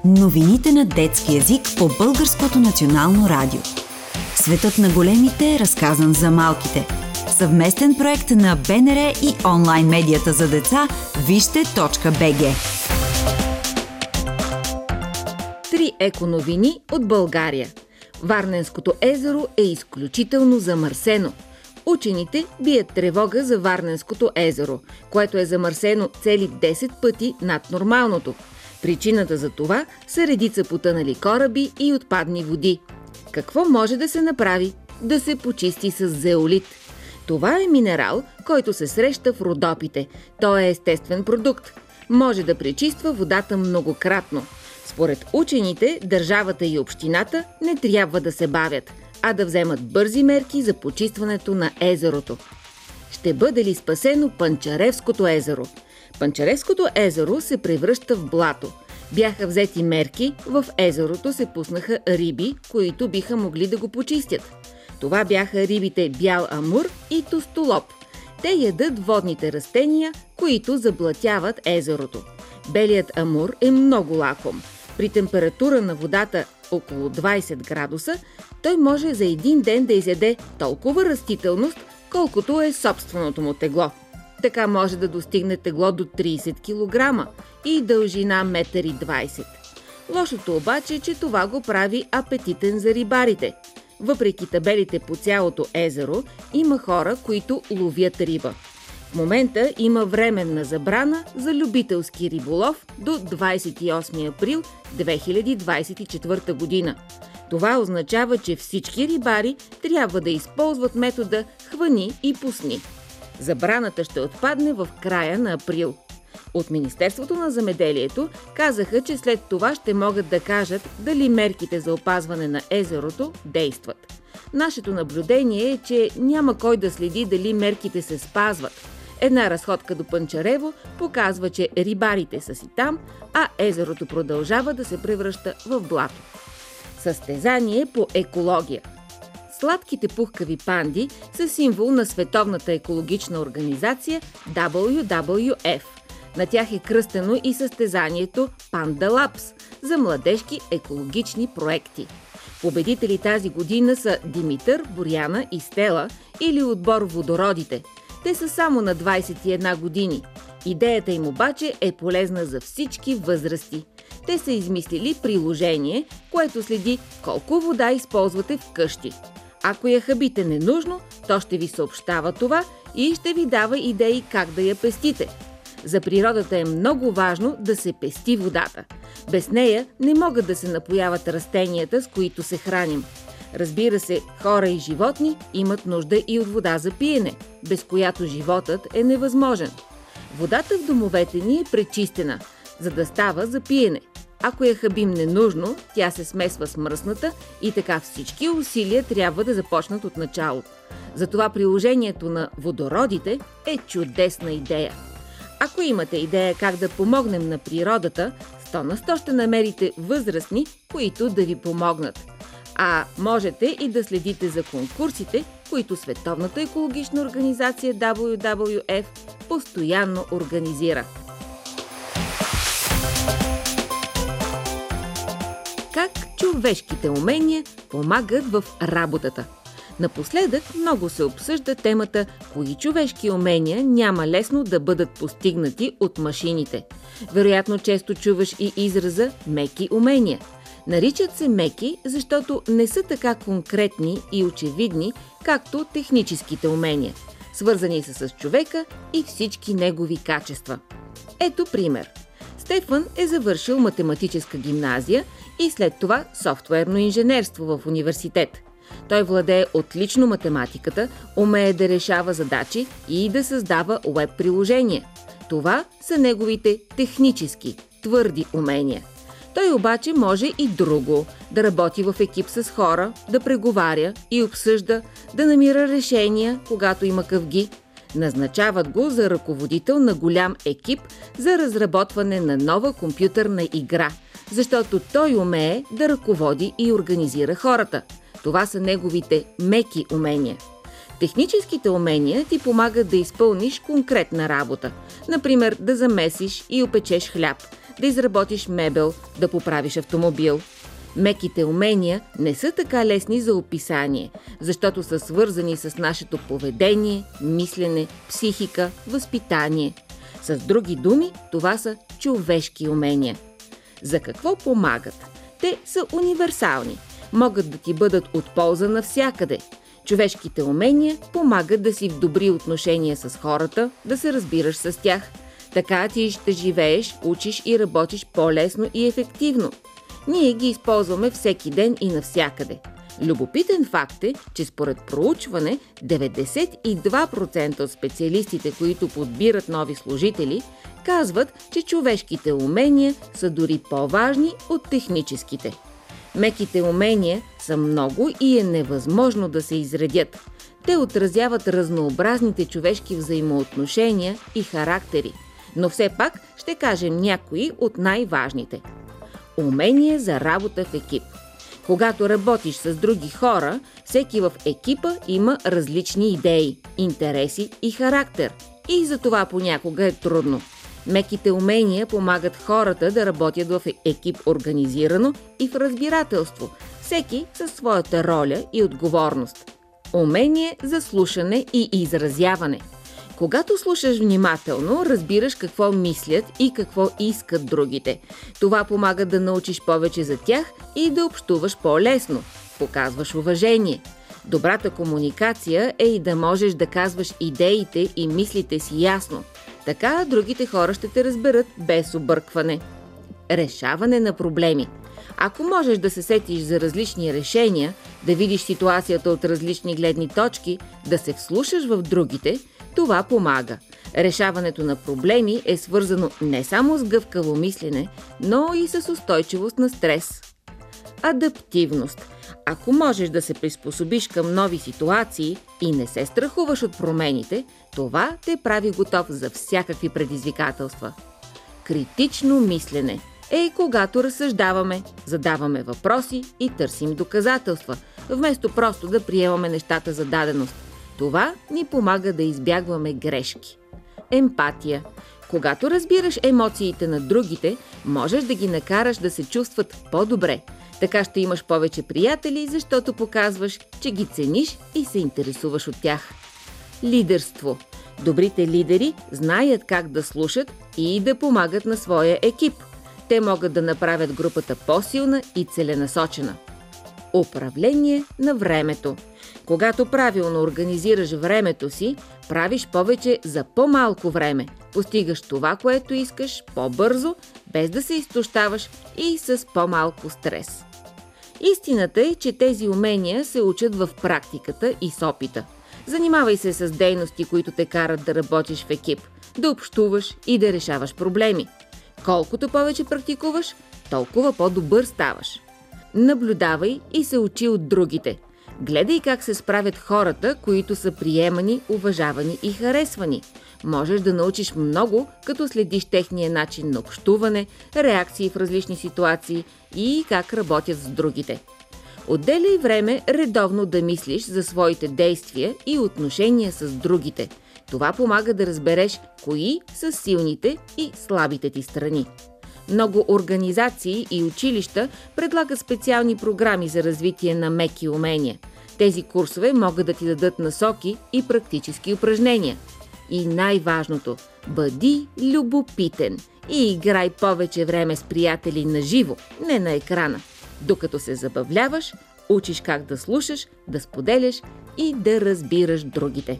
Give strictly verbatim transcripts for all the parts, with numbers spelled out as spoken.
Новините на детски език по Българското национално радио. Светът на големите е разказан за малките. Съвместен проект на БНР и онлайн медията за деца вижте точка би джи. Три еконовини от България. Варненското езеро е изключително замърсено. Учените бият тревога за Варненското езеро, което е замърсено цели десет пъти над нормалното. Причината за това са редица потънали кораби и отпадни води. Какво може да се направи? Да се почисти с зеолит. Това е минерал, който се среща в Родопите. Той е естествен продукт. Може да пречиства водата многократно. Според учените, държавата и общината не трябва да се бавят, а да вземат бързи мерки за почистването на езерото. Ще бъде ли спасено Панчаревското езеро? Панчаревското езеро се превръща в блато. Бяха взети мерки, в езерото се пуснаха риби, които биха могли да го почистят. Това бяха рибите бял амур и тостолоб. Те ядат водните растения, които заблатяват езерото. Белият амур е много лаком. При температура на водата около двайсет градуса, той може за един ден да изяде толкова растителност, колкото е собственото му тегло. Така може да достигне тегло до трийсет килограма и дължина един метър и двайсет. Лошото обаче е, че това го прави апетитен за рибарите. Въпреки табелите по цялото езеро, има хора, които ловят риба. В момента има временна забрана за любителски риболов до двайсет и осми април две хиляди двайсет и четвърта година. Това означава, че всички рибари трябва да използват метода хвани и пусни. Забраната ще отпадне в края на април. От Министерството на земеделието казаха, че след това ще могат да кажат дали мерките за опазване на езерото действат. Нашето наблюдение е, че няма кой да следи дали мерките се спазват. Една разходка до Панчарево показва, че рибарите са си там, а езерото продължава да се превръща в блато. Състезание по екология. Сладките пухкави панди са символ на Световната екологична организация дабъл ю дабъл ю еф. На тях е кръстено и състезанието Panda Labs за младежки екологични проекти. Победители тази година са Димитър, Боряна и Стела или отбор Водородите. Те са само на двайсет и една години. Идеята им обаче е полезна за всички възрасти. Те са измислили приложение, което следи колко вода използвате вкъщи. Ако я хабите ненужно, то ще ви съобщава това и ще ви дава идеи как да я пестите. За природата е много важно да се пести водата. Без нея не могат да се напояват растенията, с които се храним. Разбира се, хора и животни имат нужда и от вода за пиене, без която животът е невъзможен. Водата в домовете ни е пречистена, за да става за пиене. Ако я хабим ненужно, тя се смесва с мръсната и така всички усилия трябва да започнат от начало. Затова приложението на Водородите е чудесна идея. Ако имате идея как да помогнем на природата, сто на сто ще намерите възрастни, които да ви помогнат. А можете и да следите за конкурсите, които Световната екологична организация дабъл ю дабъл ю еф постоянно организира. Как човешките умения помагат в работата? Напоследък много се обсъжда темата кои човешки умения няма лесно да бъдат постигнати от машините. Вероятно често чуваш и израза «меки умения». Наричат се меки, защото не са така конкретни и очевидни, както техническите умения. Свързани са с човека и всички негови качества. Ето пример. Стефан е завършил математическа гимназия и след това софтуерно инженерство в университет. Той владее отлично математиката, умее да решава задачи и да създава уеб-приложения. Това са неговите технически, твърди умения. Той обаче може и друго – да работи в екип с хора, да преговаря и обсъжда, да намира решения, когато има къвги. Назначават го за ръководител на голям екип за разработване на нова компютърна игра, защото той умее да ръководи и организира хората. Това са неговите меки умения. Техническите умения ти помагат да изпълниш конкретна работа. Например, да замесиш и опечеш хляб, да изработиш мебел, да поправиш автомобил. Меките умения не са така лесни за описание, защото са свързани с нашето поведение, мислене, психика, възпитание. С други думи, това са човешки умения. За какво помагат? Те са универсални. Могат да ти бъдат от полза навсякъде. Човешките умения помагат да си в добри отношения с хората, да се разбираш с тях. Така ти ще живееш, учиш и работиш по-лесно и ефективно. Ние ги използваме всеки ден и навсякъде. Любопитен факт е, че според проучване деветдесет и два процента от специалистите, които подбират нови служители, казват, че човешките умения са дори по-важни от техническите. Меките умения са много и е невъзможно да се изредят. Те отразяват разнообразните човешки взаимоотношения и характери, но все пак ще кажем някои от най-важните. Умение за работа в екип. Когато работиш с други хора, всеки в екипа има различни идеи, интереси и характер. И за това понякога е трудно. Меките умения помагат хората да работят в екип организирано и в разбирателство, всеки със своята роля и отговорност. Умение за слушане и изразяване. Когато слушаш внимателно, разбираш какво мислят и какво искат другите. Това помага да научиш повече за тях и да общуваш по-лесно. Показваш уважение. Добрата комуникация е и да можеш да казваш идеите и мислите си ясно. Така другите хора ще те разберат без объркване. Решаване на проблеми. Ако можеш да се сетиш за различни решения, да видиш ситуацията от различни гледни точки, да се вслушаш в другите, това помага. Решаването на проблеми е свързано не само с гъвкаво мислене, но и с устойчивост на стрес. Адаптивност. Ако можеш да се приспособиш към нови ситуации и не се страхуваш от промените, това те прави готов за всякакви предизвикателства. Критично мислене е когато разсъждаваме, задаваме въпроси и търсим доказателства, вместо просто да приемаме нещата за даденост. Това ни помага да избягваме грешки. Емпатия. Когато разбираш емоциите на другите, можеш да ги накараш да се чувстват по-добре. Така ще имаш повече приятели, защото показваш, че ги цениш и се интересуваш от тях. Лидерство. Добрите лидери знаят как да слушат и да помагат на своя екип. Те могат да направят групата по-силна и целенасочена. Управление на времето. Когато правилно организираш времето си, правиш повече за по-малко време. Постигаш това, което искаш, по-бързо, без да се изтощаваш и с по-малко стрес. Истината е, че тези умения се учат в практиката и с опита. Занимавай се с дейности, които те карат да работиш в екип, да общуваш и да решаваш проблеми. Колкото повече практикуваш, толкова по-добър ставаш. Наблюдавай и се учи от другите. Гледай как се справят хората, които са приемани, уважавани и харесвани. Можеш да научиш много, като следиш техния начин на общуване, реакции в различни ситуации и как работят с другите. Отделяй време редовно да мислиш за своите действия и отношения с другите. Това помага да разбереш кои са силните и слабите ти страни. Много организации и училища предлагат специални програми за развитие на меки умения. Тези курсове могат да ти дадат насоки и практически упражнения. И най-важното – бъди любопитен и играй повече време с приятели на живо, не на екрана. Докато се забавляваш, учиш как да слушаш, да споделяш и да разбираш другите.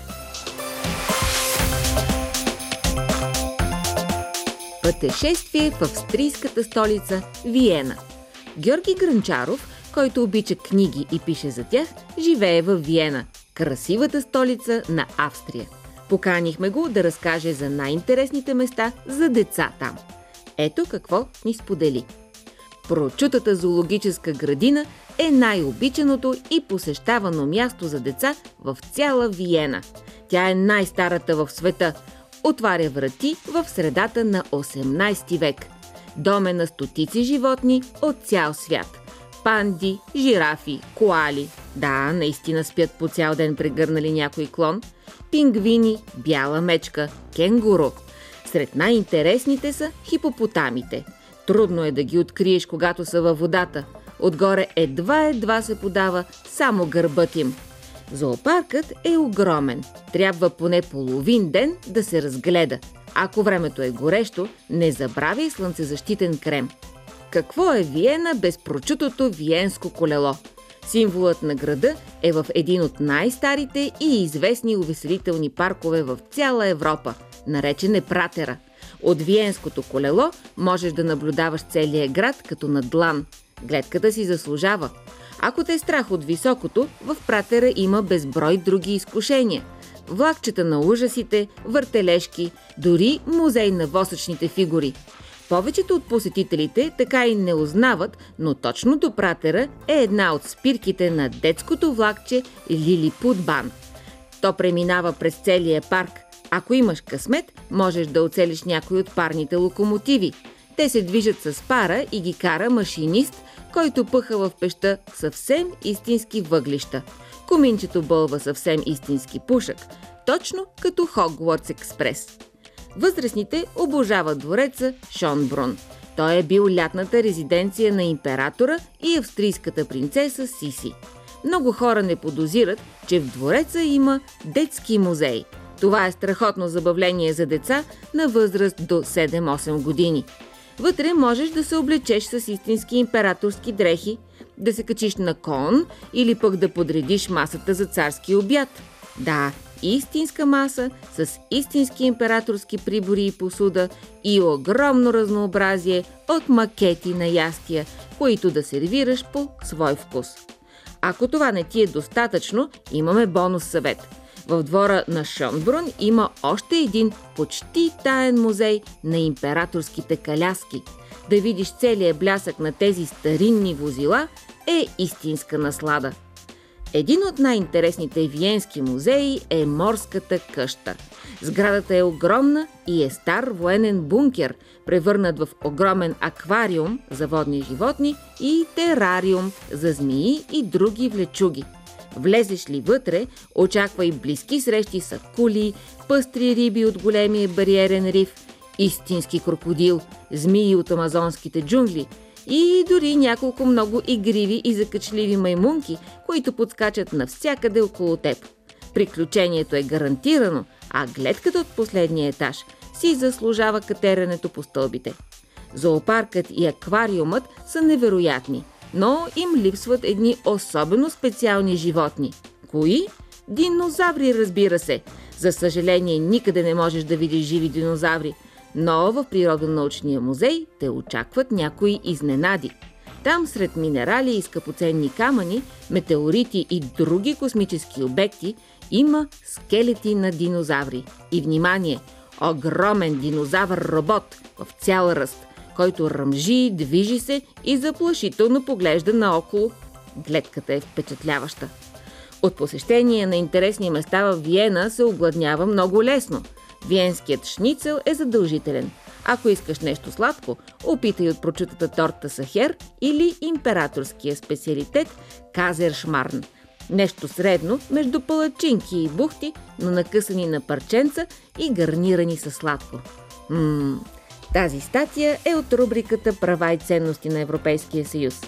Пътешествие в австрийската столица Виена. Георги Грънчаров, който обича книги и пише за тях, живее в Виена, красивата столица на Австрия. Поканихме го да разкаже за най-интересните места за деца там. Ето какво ни сподели. Прочутата зоологическа градина е най-обичаното и посещавано място за деца в цяла Виена. Тя е най-старата в света. Отваря врати в средата на осемнайсети век. Дом е на стотици животни от цял свят. Панди, жирафи, коали. Да, наистина спят по цял ден прегърнали някой клон. Пингвини, бяла мечка, кенгуру. Сред най-интересните са хипопотамите. Трудно е да ги откриеш, когато са във водата. Отгоре едва-едва се подава само гърбът им. Зоопаркът е огромен. Трябва поне половин ден да се разгледа. Ако времето е горещо, не забравяй слънцезащитен крем. Какво е Виена без прочутото виенско колело? Символът на града е в един от най-старите и известни увеселителни паркове в цяла Европа, наречен е Пратера. От виенското колело можеш да наблюдаваш целия град като на длан. Гледката си заслужава. Ако те е страх от високото, в Пратера има безброй други изкушения. Влакчета на ужасите, въртележки, дори музей на восъчните фигури. Повечето от посетителите така и не узнават, но точно до Пратера е една от спирките на детското влакче Лилипутбан. То преминава през целия парк. Ако имаш късмет, можеш да оцелиш някой от парните локомотиви. Те се движат с пара и ги кара машинист, който пъха в пеща съвсем истински въглища. Коминчето бълва съвсем истински пушък, точно като Хогвартс експрес. Възрастните обожават двореца Шонбрун. Той е бил лятната резиденция на императора и австрийската принцеса Сиси. Много хора не подозират, че в двореца има детски музей. Това е страхотно забавление за деца на възраст до седем-осем години. Вътре можеш да се облечеш с истински императорски дрехи, да се качиш на кон или пък да подредиш масата за царски обяд. Да, истинска маса с истински императорски прибори и посуда и огромно разнообразие от макети на ястия, които да сервираш по свой вкус. Ако това не ти е достатъчно, имаме бонус съвет. В двора на Шонбрун има още един почти таен музей на императорските каляски. Да видиш целия блясък на тези старинни возила е истинска наслада. Един от най-интересните виенски музеи е Морската къща. Сградата е огромна и е стар военен бункер, превърнат в огромен аквариум за водни животни и терариум за змии и други влечуги. Влезеш ли вътре, очаквай близки срещи с акули, пъстри риби от големия бариерен риф, истински крокодил, змии от амазонските джунгли и дори няколко много игриви и закачливи маймунки, които подскачат навсякъде около теб. Приключението е гарантирано, а гледката от последния етаж си заслужава катеренето по стълбите. Зоопаркът и аквариумът са невероятни, но им липсват едни особено специални животни. Кои? Динозаври, разбира се. За съжаление, никъде не можеш да видиш живи динозаври, но в Природонаучния музей те очакват някои изненади. Там сред минерали и скъпоценни камъни, метеорити и други космически обекти има скелети на динозаври. И внимание! Огромен динозавър-робот в цял ръст, който ръмжи, движи се и заплашително поглежда наоколо. Гледката е впечатляваща. От посещение на интересни места в Виена се огладнява много лесно. Виенският шницел е задължителен. Ако искаш нещо сладко, опитай от прочутата торта Сахер или императорския специалитет Казершмарн. Нещо средно между палачинки и бухти, но накъсани на парченца и гарнирани със сладко. Ммм, тази статия е от рубриката "Права и ценности на Европейския съюз".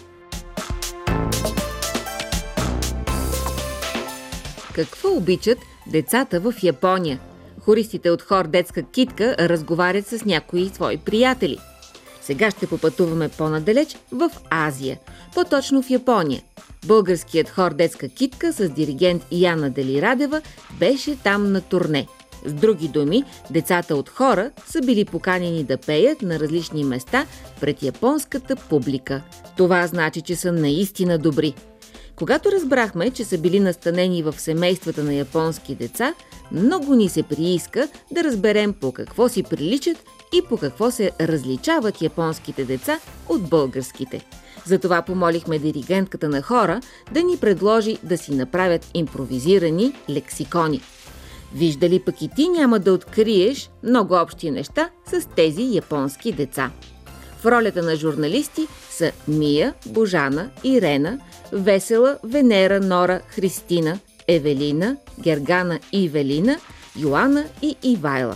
Какво обичат децата в Япония? Хористите от хор "Детска китка" разговарят с някои свои приятели. Сега ще попътуваме по-надалеч в Азия, по-точно в Япония. Българският хор "Детска китка" с диригент Яна Делирадева беше там на турне. С други думи, децата от хора са били поканени да пеят на различни места пред японската публика. Това значи, че са наистина добри. Когато разбрахме, че са били настанени в семействата на японски деца, много ни се прииска да разберем по какво си приличат и по какво се различават японските деца от българските. Затова помолихме диригентката на хора да ни предложи да си направят импровизирани лексикони. Виждали пък и ти няма да откриеш много общи неща с тези японски деца. В ролята на журналисти са Мия, Божана, Ирена, Весела, Венера, Нора, Христина, Евелина, Гергана и Велина, Йоана и Ивайла.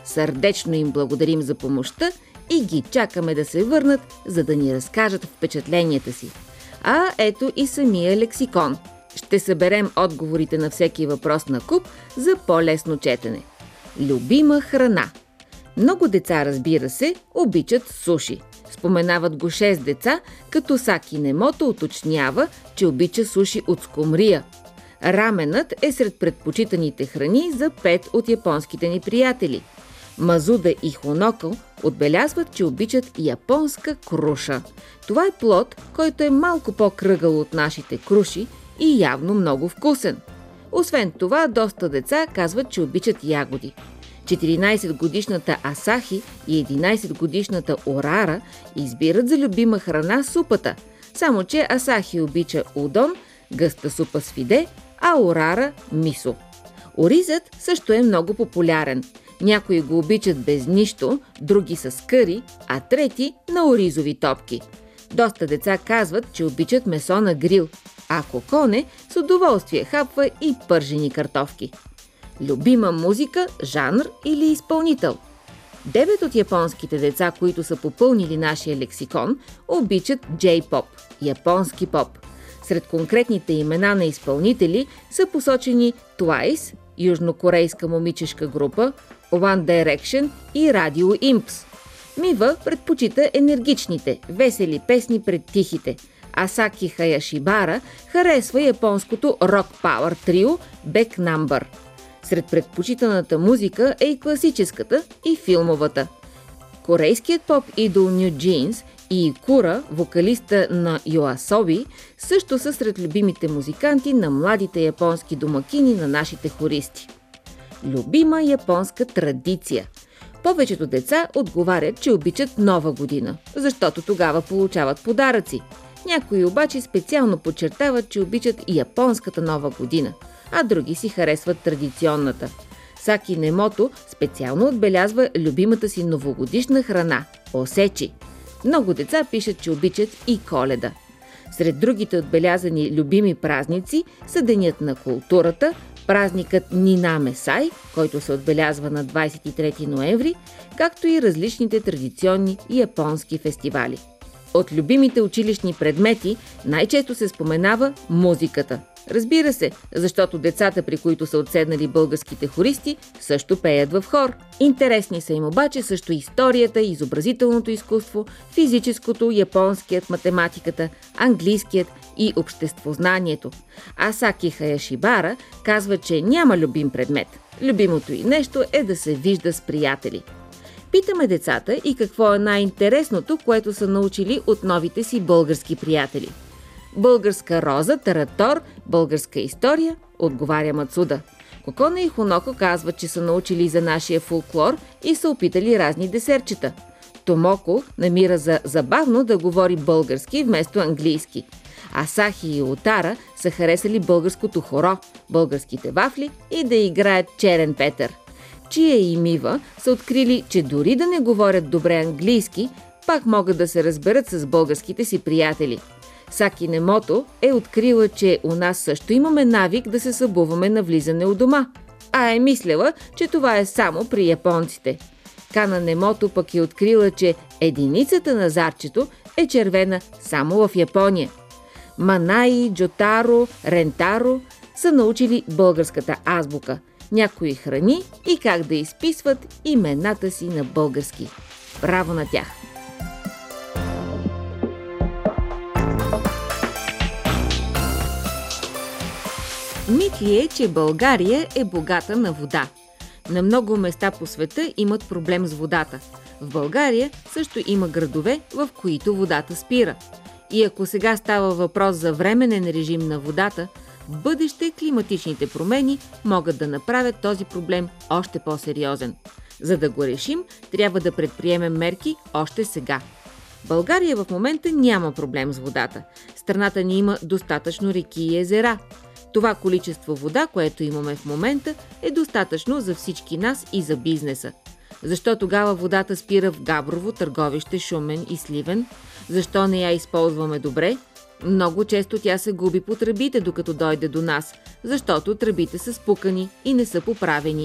Сърдечно им благодарим за помощта и ги чакаме да се върнат, за да ни разкажат впечатленията си. А ето и самия лексикон. Ще съберем отговорите на всеки въпрос на куп за по-лесно четене. Любима храна. Много деца, разбира се, обичат суши. Споменават го шест деца, като Саки Немото уточнява, че обича суши от скумрия. Раменът е сред предпочитаните храни за пет от японските ни приятели. Мазуда и Хоноко отбелязват, че обичат японска круша. Това е плод, който е малко по-кръгъл от нашите круши и явно много вкусен. Освен това, доста деца казват, че обичат ягоди. четиринайсетгодишната Асахи и единайсетгодишната Орара избират за любима храна супата. Само че Асахи обича удон, гъста супа с фиде, а Орара – мисо. Оризът също е много популярен. Някои го обичат без нищо, други с къри, а трети на оризови топки. Доста деца казват, че обичат месо на грил, а Коконе с удоволствие хапва и пържени картофки. Любима музика, жанр или изпълнител. Девет от японските деца, които са попълнили нашия лексикон, обичат джей-поп, японски поп. Сред конкретните имена на изпълнители са посочени Twice, южнокорейска момичешка група, One Direction и Radio Imps. Мива предпочита енергичните, весели песни пред тихите, а Саки Хаяшибара харесва японското рок-пауър трио Back Number. Сред предпочитаната музика е и класическата, и филмовата. Корейският поп идол New Jeans и Икура, вокалиста на Йоасоби, също са сред любимите музиканти на младите японски домакини на нашите хористи. Любима японска традиция. Повечето деца отговарят, че обичат Нова година, защото тогава получават подаръци. Някои обаче специално подчертават, че обичат и японската Нова година, а други си харесват традиционната. Саки Немото специално отбелязва любимата си новогодишна храна – осечи. Много деца пишат, че обичат и Коледа. Сред другите отбелязани любими празници са Денят на културата, празникът Нинаме Сай, който се отбелязва на двайсет и трети ноември, както и различните традиционни японски фестивали. От любимите училищни предмети най-често се споменава музиката. Разбира се, защото децата, при които са отседнали българските хористи, също пеят в хор. Интересни са им обаче също историята, изобразителното изкуство, физическото, японският, математиката, английският и обществознанието. А Саки Хаяшибара казва, че няма любим предмет. Любимото й нещо е да се вижда с приятели. Питаме децата и какво е най-интересното, което са научили от новите си български приятели. Българска роза, таратор, българска история, отговаря Мацуда. Коконе и Хоноко казват, че са научили за нашия фолклор и са опитали разни десертчета. Томоко намира за забавно да говори български вместо английски. Асахи и Отара са харесали българското хоро, българските вафли и да играят черен Петър. Чия и Мива са открили, че дори да не говорят добре английски, пак могат да се разберат с българските си приятели. Саки Немото е открила, че у нас също имаме навик да се събуваме на влизане у дома, а е мислела, че това е само при японците. Кана Немото пък е открила, че единицата на зарчето е червена само в Япония. Манаи, Джотаро, Рентаро са научили българската азбука, някои храни и как да изписват имената си на български. Браво на тях! Мит ли е, че България е богата на вода? На много места по света имат проблем с водата. В България също има градове, в които водата спира. И ако сега става въпрос за временен режим на водата, в бъдеще климатичните промени могат да направят този проблем още по-сериозен. За да го решим, трябва да предприемем мерки още сега. България в момента няма проблем с водата. Страната ни има достатъчно реки и езера. Това количество вода, което имаме в момента, е достатъчно за всички нас и за бизнеса. Защо тогава водата спира в Габрово, Търговище, Шумен и Сливен? Защо не я използваме добре? Много често тя се губи по тръбите, докато дойде до нас, защото тръбите са спукани и не са поправени.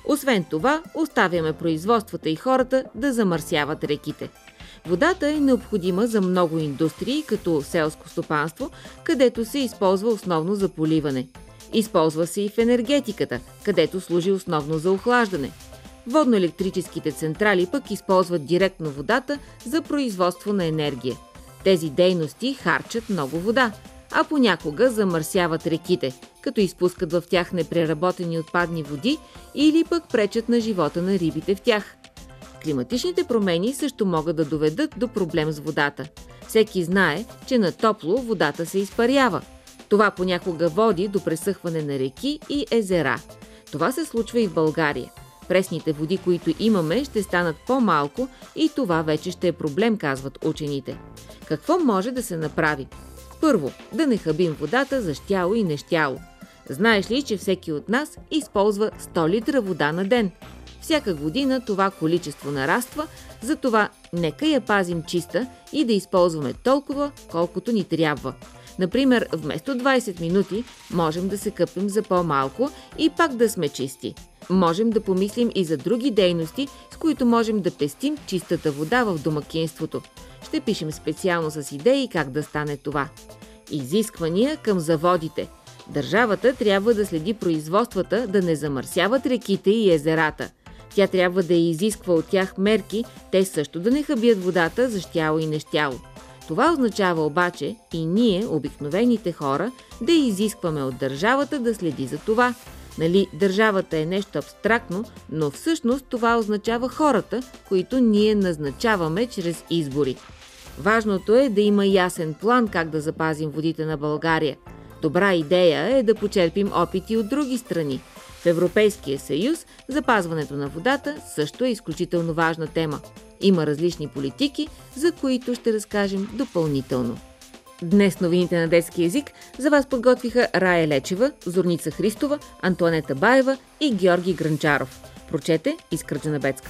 Освен това, оставяме производствата и хората да замърсяват реките. Водата е необходима за много индустрии, като селско стопанство, където се използва основно за поливане. Използва се и в енергетиката, където служи основно за охлаждане. Водноелектрическите централи пък използват директно водата за производство на енергия. Тези дейности харчат много вода, а понякога замърсяват реките, като изпускат в тях непреработени отпадни води или пък пречат на живота на рибите в тях. Климатичните промени също могат да доведат до проблем с водата. Всеки знае, че на топло водата се изпарява. Това понякога води до пресъхване на реки и езера. Това се случва и в България. Пресните води, които имаме, ще станат по-малко и това вече ще е проблем, казват учените. Какво може да се направи? Първо, да не хабим водата за щяло и нещяло. Знаеш ли, че всеки от нас използва сто литра вода на ден? Всяка година това количество нараства, затова нека я пазим чиста и да използваме толкова, колкото ни трябва. Например, вместо двайсет минути можем да се къпем за по-малко и пак да сме чисти. Можем да помислим и за други дейности, с които можем да пестим чистата вода в домакинството. Ще пишем специално с идеи как да стане това. Изисквания към заводите. Държавата трябва да следи производствата да не замърсяват реките и езерата. Тя трябва да изисква от тях мерки, те също да не хабят водата за щяло и нещяло. Това означава обаче и ние, обикновените хора, да изискваме от държавата да следи за това. Нали, държавата е нещо абстрактно, но всъщност това означава хората, които ние назначаваме чрез избори. Важното е да има ясен план как да запазим водите на България. Добра идея е да почерпим опити от други страни. В Европейския съюз запазването на водата също е изключително важна тема. Има различни политики, за които ще разкажем допълнително. Днес новините на детски език за вас подготвиха Рая Лечева, Зорница Христова, Антоанета Баева и Георги Гранчаров. Прочете Искра Джанабецка.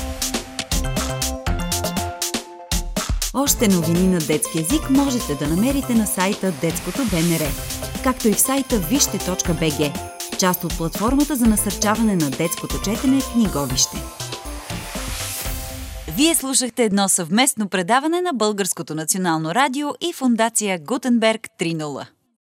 Още новини на детски език можете да намерите на сайта Детското БНР, както и в сайта вижте точка би джи, част от платформата за насърчаване на детското четене Книговище. Вие слушахте едно съвместно предаване на Българското национално радио и фондация Гутенберг три нула.